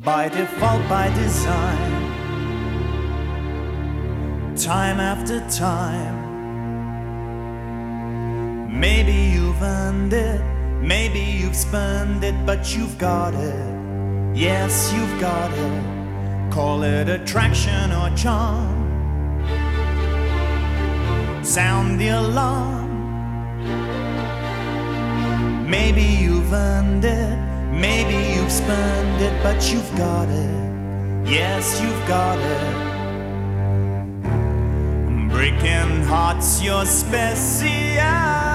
by default, by design. Time after time. Maybe you've earned it, maybe you've spurned it, but you've got it. Yes, you've got it. Call it attraction or charm. Sound the alarm. Maybe you've earned it, maybe you've spurned it, but you've got it. Yes, you've got it. Breaking hearts, your speciality.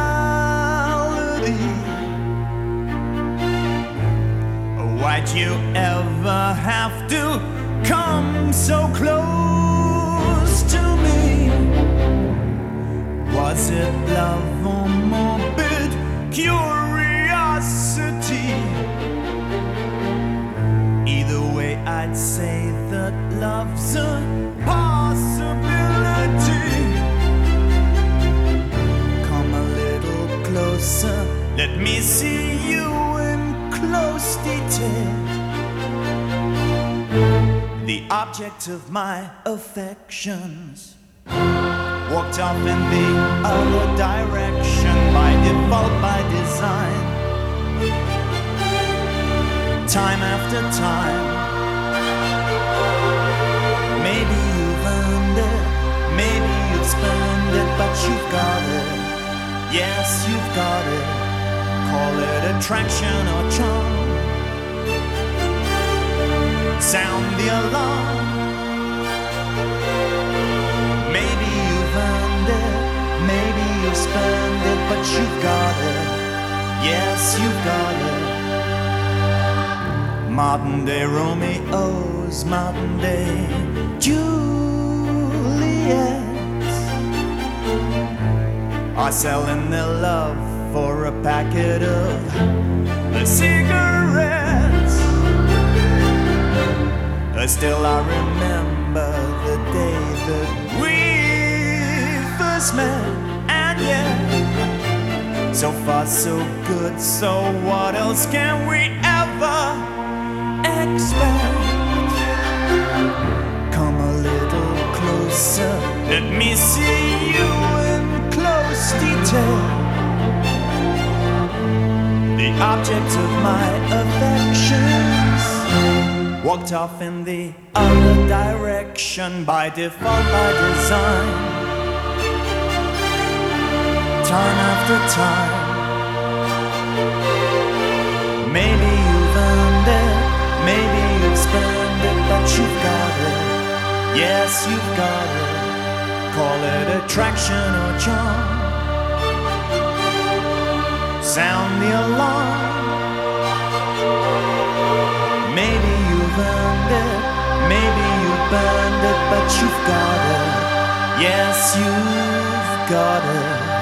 Why'd you ever have to come so close to me? Was it love or morbid curiosity? Either way, I'd say that love's a possibility. Come a little closer, let me see you in close detail. The object of my affections walked off in the other direction, by default, by design. Time after time. Maybe you've earned it, maybe you've spurned it, but you've got it. Yes, you've got it. Call it attraction or charm. Sound the alarm. Maybe you've earned it, maybe you've spurned it, but you've got it. Yes, you've got it. Modern day Romeos, modern day Juliets are selling their love for a packet of cigarettes. Still I remember the day that we first met. And yeah, so far so good, so what else can we ever expect? Come a little closer, let me see you in close detail. The object of my affections walked off in the other direction, by default, by design. Time after time. Maybe you've earned it, maybe you've spurned it, but you've got it. Yes, you've got it. Call it attraction or charm. Sound the alarm. Maybe you've earned it, maybe you've burned it, but you've got it. Yes, you've got it.